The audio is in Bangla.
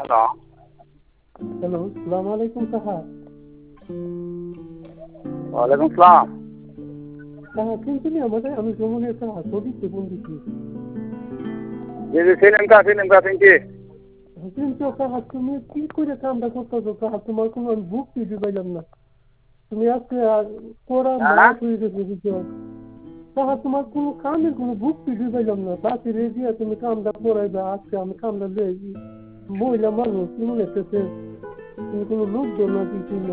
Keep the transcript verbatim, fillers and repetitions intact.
হ্যালো, সালাম আলাইকুম কাহা। ওয়ালাইকুম সালাম। কাহা চিনছিলি আমাদের? আমি জমুনের কাহা সদিককে ফোন দিচ্ছি। জি জি চিনেন কা চিনেন কা চিনছি। চিনছো কাহা, তুমি কি করে কামটা করতেছো কাহা? তোমার কোনো আমি বুক দিতে পাইলাম না। তুমি আজকে পড়া না না মাস হয়ে গেছে বুঝছো কাহা, তোমার কোনো কামের কোনো বুক দিতে পাইলাম না। বাকি রেডিয়া তুমি কামটা পড়াইবা, আজকে আমি কামটা লইছি। মহিলা মানুষ মনে হচ্ছে তুমি কোনো লোক দো না কিছু না।